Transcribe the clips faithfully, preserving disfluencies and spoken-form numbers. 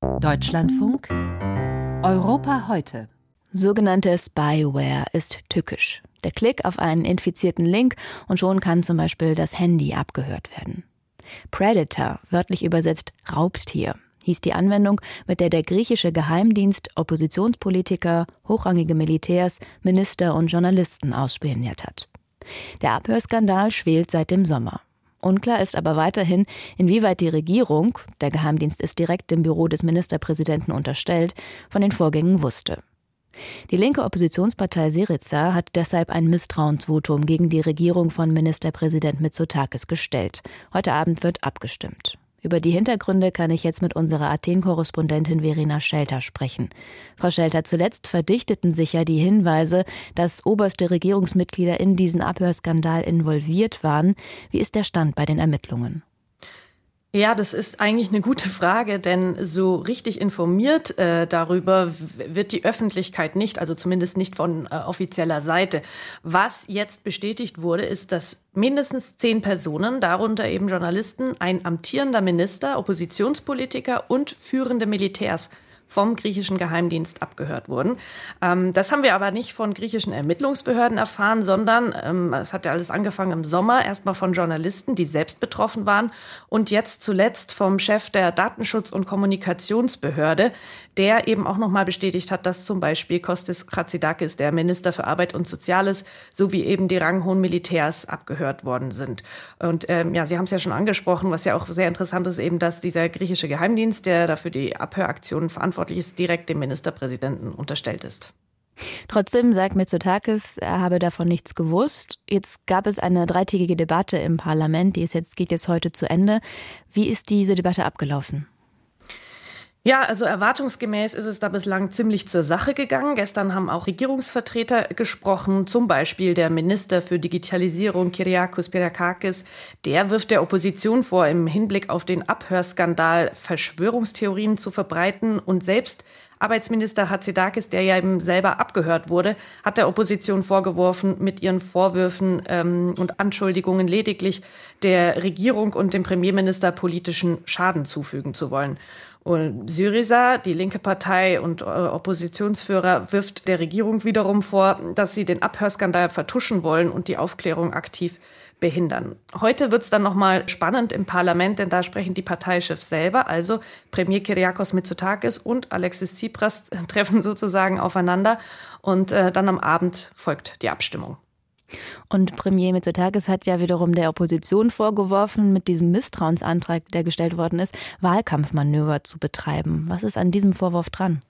Deutschlandfunk Europa heute. Sogenannte Spyware ist tückisch. Der Klick auf einen infizierten Link und schon kann zum Beispiel das Handy abgehört werden. Predator, wörtlich übersetzt Raubtier, hieß die Anwendung, mit der der griechische Geheimdienst Oppositionspolitiker, hochrangige Militärs, Minister und Journalisten ausspioniert hat. Der Abhörskandal schwelt seit dem Sommer. Unklar ist aber weiterhin, inwieweit die Regierung, der Geheimdienst ist direkt dem Büro des Ministerpräsidenten unterstellt, von den Vorgängen wusste. Die linke Oppositionspartei Syriza hat deshalb ein Misstrauensvotum gegen die Regierung von Ministerpräsident Mitsotakis gestellt. Heute Abend wird abgestimmt. Über die Hintergründe kann ich jetzt mit unserer Athen-Korrespondentin Verena Schelter sprechen. Frau Schelter, zuletzt verdichteten sich ja die Hinweise, dass oberste Regierungsmitglieder in diesen Abhörskandal involviert waren. Wie ist der Stand bei den Ermittlungen? Ja, das ist eigentlich eine gute Frage, denn so richtig informiert äh, darüber wird die Öffentlichkeit nicht, also zumindest nicht von äh, offizieller Seite. Was jetzt bestätigt wurde, ist, dass mindestens zehn Personen, darunter eben Journalisten, ein amtierender Minister, Oppositionspolitiker und führende Militärs vom griechischen Geheimdienst abgehört wurden. Ähm, das haben wir aber nicht von griechischen Ermittlungsbehörden erfahren, sondern ähm, es hat ja alles angefangen im Sommer, erstmal von Journalisten, die selbst betroffen waren und jetzt zuletzt vom Chef der Datenschutz- und Kommunikationsbehörde, der eben auch nochmal bestätigt hat, dass zum Beispiel Kostis Chatzidakis, der Minister für Arbeit und Soziales, sowie eben die ranghohen Militärs abgehört worden sind. Und ähm, ja, Sie haben es ja schon angesprochen, was ja auch sehr interessant ist, eben, dass dieser griechische Geheimdienst, der dafür die Abhöraktionen verantwortlich ist, direkt dem Ministerpräsidenten unterstellt ist. Trotzdem sagt Mitsotakis, er habe davon nichts gewusst. Jetzt gab es eine dreitägige Debatte im Parlament, die ist jetzt, geht jetzt heute zu Ende. Wie ist diese Debatte abgelaufen? Ja, also erwartungsgemäß ist es da bislang ziemlich zur Sache gegangen. Gestern haben auch Regierungsvertreter gesprochen, zum Beispiel der Minister für Digitalisierung Kyriakos Pyrrhakakis. Der wirft der Opposition vor, im Hinblick auf den Abhörskandal Verschwörungstheorien zu verbreiten. Und selbst Arbeitsminister Hatzidakis, der ja eben selber abgehört wurde, hat der Opposition vorgeworfen, mit ihren Vorwürfen ähm, und Anschuldigungen lediglich der Regierung und dem Premierminister politischen Schaden zufügen zu wollen. Und Syriza, die linke Partei und Oppositionsführer, wirft der Regierung wiederum vor, dass sie den Abhörskandal vertuschen wollen und die Aufklärung aktiv behindern. Heute wird es dann nochmal spannend im Parlament, denn da sprechen die Parteichefs selber, also Premier Kyriakos Mitsotakis und Alexis Tsipras treffen sozusagen aufeinander und äh, dann am Abend folgt die Abstimmung. Und Premier Mitsotakis hat ja wiederum der Opposition vorgeworfen, mit diesem Misstrauensantrag, der gestellt worden ist, Wahlkampfmanöver zu betreiben. Was ist an diesem Vorwurf dran?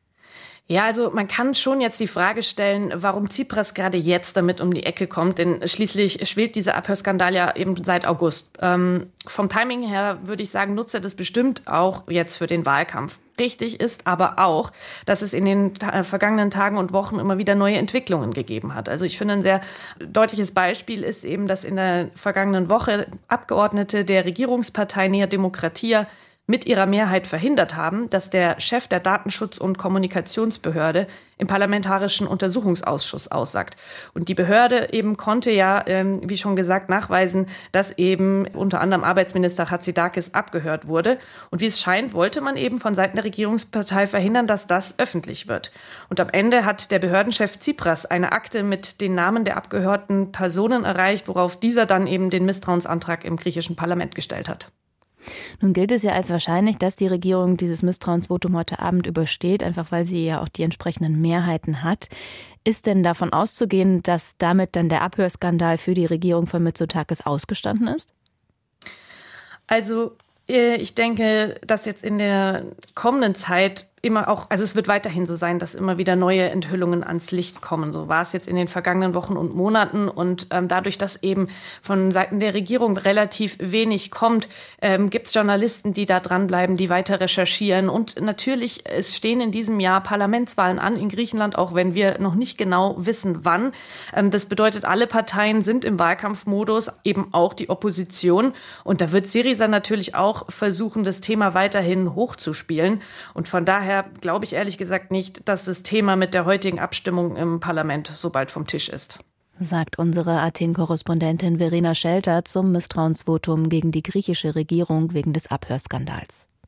Ja, also man kann schon jetzt die Frage stellen, warum Tsipras gerade jetzt damit um die Ecke kommt, denn schließlich schwelt dieser Abhörskandal ja eben seit August. Ähm, vom Timing her würde ich sagen, nutzt er das bestimmt auch jetzt für den Wahlkampf. Richtig ist aber auch, dass es in den ta- vergangenen Tagen und Wochen immer wieder neue Entwicklungen gegeben hat. Also ich finde, ein sehr deutliches Beispiel ist eben, dass in der vergangenen Woche Abgeordnete der Regierungspartei Nea Demokratia mit ihrer Mehrheit verhindert haben, dass der Chef der Datenschutz- und Kommunikationsbehörde im Parlamentarischen Untersuchungsausschuss aussagt. Und die Behörde eben konnte ja, ähm, wie schon gesagt, nachweisen, dass eben unter anderem Arbeitsminister Hatzidakis abgehört wurde. Und wie es scheint, wollte man eben von Seiten der Regierungspartei verhindern, dass das öffentlich wird. Und am Ende hat der Behördenchef Tsipras eine Akte mit den Namen der abgehörten Personen erreicht, worauf dieser dann eben den Misstrauensantrag im griechischen Parlament gestellt hat. Nun gilt es ja als wahrscheinlich, dass die Regierung dieses Misstrauensvotum heute Abend übersteht, einfach weil sie ja auch die entsprechenden Mehrheiten hat. Ist denn davon auszugehen, dass damit dann der Abhörskandal für die Regierung von Mitsotakis ausgestanden ist? Also ich denke, dass jetzt in der kommenden Zeit immer auch, also es wird weiterhin so sein, dass immer wieder neue Enthüllungen ans Licht kommen. So war es jetzt in den vergangenen Wochen und Monaten. Und ähm, dadurch, dass eben von Seiten der Regierung relativ wenig kommt, ähm, gibt es Journalisten, die da dranbleiben, die weiter recherchieren. Und natürlich, es stehen in diesem Jahr Parlamentswahlen an in Griechenland, auch wenn wir noch nicht genau wissen, wann. Ähm, das bedeutet, alle Parteien sind im Wahlkampfmodus, eben auch die Opposition. Und da wird Syriza natürlich auch versuchen, das Thema weiterhin hochzuspielen. Und von daher glaube ich ehrlich gesagt nicht, dass das Thema mit der heutigen Abstimmung im Parlament so bald vom Tisch ist. Sagt unsere Athen-Korrespondentin Verena Schelter zum Misstrauensvotum gegen die griechische Regierung wegen des Abhörskandals.